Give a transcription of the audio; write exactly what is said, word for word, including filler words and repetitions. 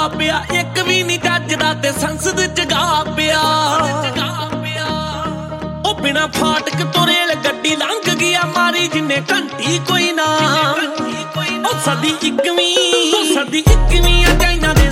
ਪਿਆ ਇੱਕ ਵੀ ਨਹੀਂ ਜੱਜਦਾ ਤੇ ਸੰਸਦ ਚ ਗਾ ਪਿਆ ਉਹ ਬਿਨਾ ਫਾਟਕ ਤੋਂ ਰੇਲ ਗੱਡੀ ਲੰਘ ਗਿਆ ਮਾਰੀ ਜਿੰਨੇ ਘੰਟੀ ਕੋਈ ਨਾ ਉਹ ਸਦੀ ਇੱਕਵੀਂ ਸਦੀ ਇੱਕਵੀਂ ਆ ਚਾਈਨਾ ਦੇ